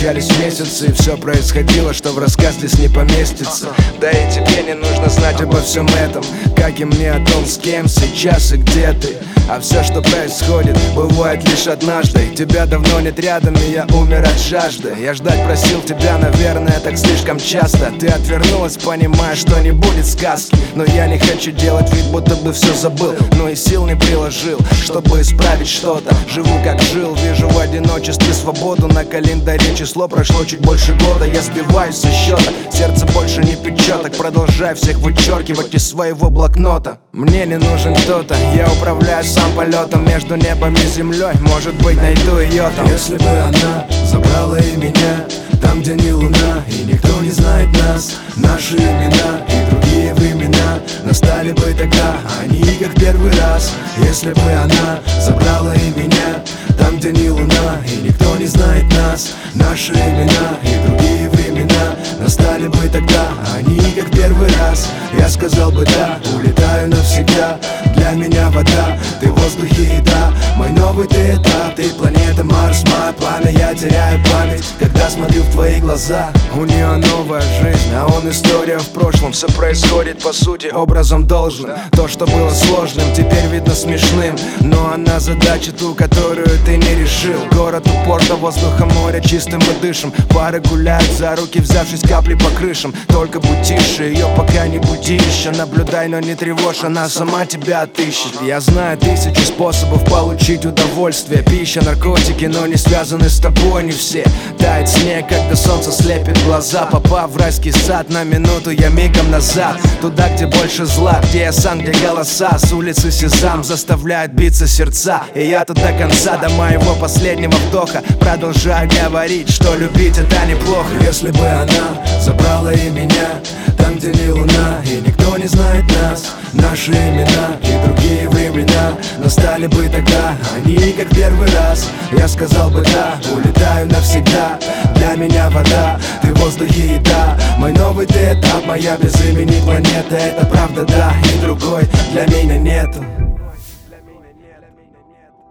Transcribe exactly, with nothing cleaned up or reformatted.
встречались месяцы, и все происходило, что в рассказ здесь не поместится. Да и тебе не нужно знать обо всем этом, как и мне о том, с кем сейчас и где ты. А все, что происходит, бывает лишь однажды. Тебя давно нет рядом, и я умер от жажды. Я ждать просил тебя, наверное, так слишком часто. Ты отвернулась, понимая, что не будет сказки. Но я не хочу делать вид, будто бы все забыл, но и сил не приложил, чтобы исправить что-то. Живу как жил, вижу в одиночестве свободу. На календаре число прошло чуть больше года. Я сбиваюсь со счета, сердце больше не печет. Так продолжай всех вычеркивать из своего блокнота. Мне не нужен кто-то, я управляю сам полетом между небом и землей. Может быть, найду ее там. Если бы она забрала и меня там, где не луна, и никто не знает нас, наши имена и другие времена настали бы тогда, они как первый раз. Если бы она забрала и меня там, где не луна, и никто не знает нас, наши имена и другие времена настали бы тогда, они как первый раз. Я сказал бы да, улетаю навсегда. Для меня вода, ты воздух и еда. Мой новый ты этап, ты планета Марс, мое пламя. Я теряю память, когда смотрю в твои глаза. У нее новая жизнь, а он история в прошлом. Все происходит по сути образом должным. То, что было сложным, теперь видно смешным. Но она задача ту, которую ты не решил. Город у порта, воздуха моря, чистым мы дышим. Пары гуляют за руки, взявшись капли по крышам. Только будь тише, ее пока не буди еще. Наблюдай, но не тревожь, она сама тебя отыщет. Я знаю тысячи способов получить удовольствие. Пища, наркотики, но не связаны с тобой не все. Тает снег, когда солнце слепит глаза. Попав в райский сад, на минуту я мигом назад. Туда, где больше зла, где я сам, где голоса. С улицы Сезам заставляют биться сердца. И я тут до конца, до моего последнего вдоха продолжаю говорить, что любить это неплохо. Если бы она забрала и меня там, где не луна, и никто не знает нас, наши имена и другие времена настали бы тогда, они как первый раз. Я сказал бы да, улетаю навсегда. Для меня вода, ты воздух и еда. Мой новый ты этап, моя без имени планета. Это правда, да, и другой для меня нету.